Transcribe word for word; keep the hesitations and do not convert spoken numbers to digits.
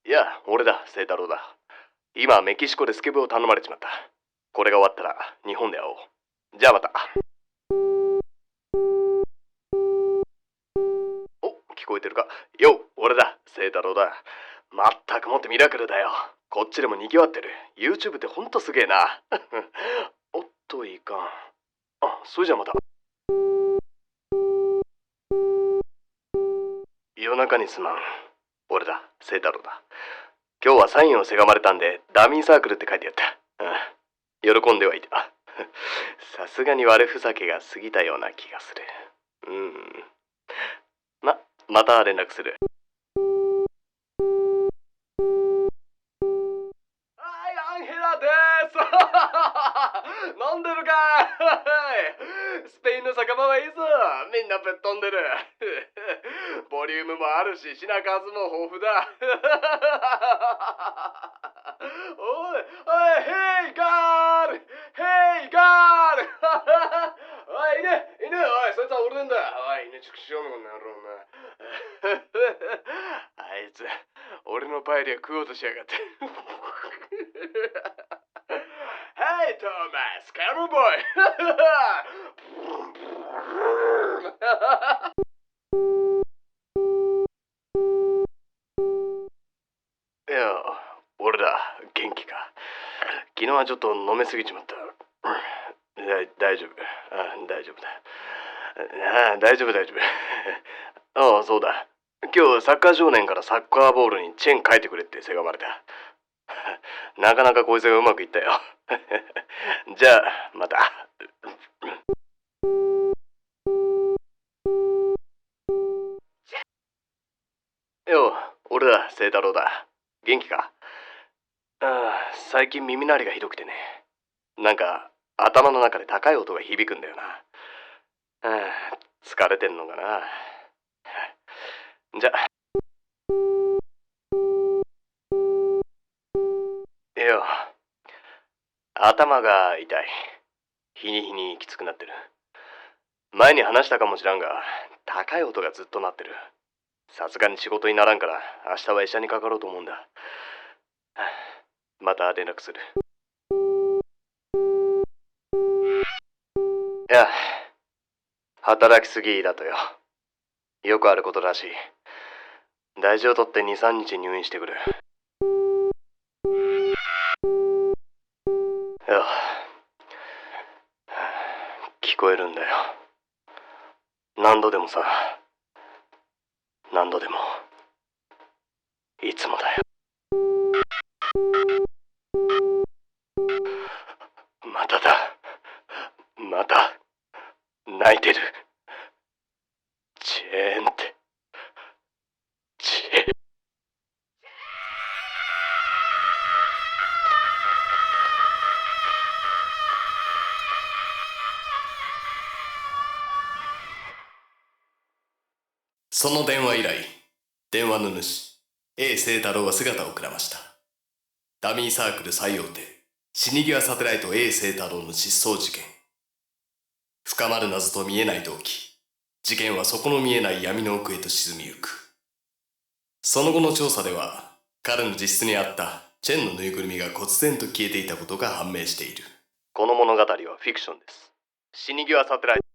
いや、俺だ、清太郎だ。今、メキシコでスケブを頼まれちまった。これが終わったら、日本で会おう。じゃあまた。お、聞こえてるか？よ、俺だ、清太郎だ。まったくもってミラクルだよ。こっちでも賑わってる。YouTube ってほんとすげえな。おっと、いかん。あ、それじゃまた。夜中にすまん。俺だ、清太郎だ。今日はサインをせがまれたんで、ダミーサークルって書いてやった。うん、喜んではいた。さすがに悪ふざけが過ぎたような気がする。うん。ま、また連絡する。はい、アンヘラでーす。飲んでるかい？スペインの酒場はいいぞ。みんなぶっ飛んでる。ボリュームもあるし、品数も豊富だ。おい、おい、ヘイガール、ヘイガール。おい、犬、犬、おい、そいつは俺なんだ。おい、犬畜生のこの野郎な。あいつ、俺のパエリア食おうとしやがって。Hey, Thomas, cowboy! いや、俺だ、元気か。昨日はちょっと飲みすぎちまった。だ大丈夫。あ大丈夫だ。あ大丈夫、大丈夫。ああ、そうだ。今日サッカー少年からサッカーボールにチェーン書いてくれってせがまれた。なかなかこいつがうまくいったよ。じゃあ、また。よう、俺だ、清太郎だ。元気か？ああ、最近耳鳴りがひどくてね。なんか、頭の中で高い音が響くんだよな。ああ、疲れてんのかな。じゃ。よ、頭が痛い。日に日にきつくなってる。前に話したかもしらんが、高い音がずっと鳴ってる。さすがに仕事にならんから、明日は医者にかかろうと思うんだ。はあ、また連絡する。いや、働きすぎだとよ。よくあることらしい。大事をとってに、さんにち入院してくる。よ、聞こえるんだよ。何度でもさ、何度でも、いつもだよ。まただ。また、泣いてる。チェーンって、チェーン。その電話以来、電話の主、A 清太郎は姿をくらました。ダミーサークル最大手、死に際サテライト A 清太郎の失踪事件。深まる謎と見えない動機。事件は底の見えない闇の奥へと沈みゆく。その後の調査では、彼の自室にあったチェンのぬいぐるみが忽然と消えていたことが判明している。この物語はフィクションです。死に際サテライト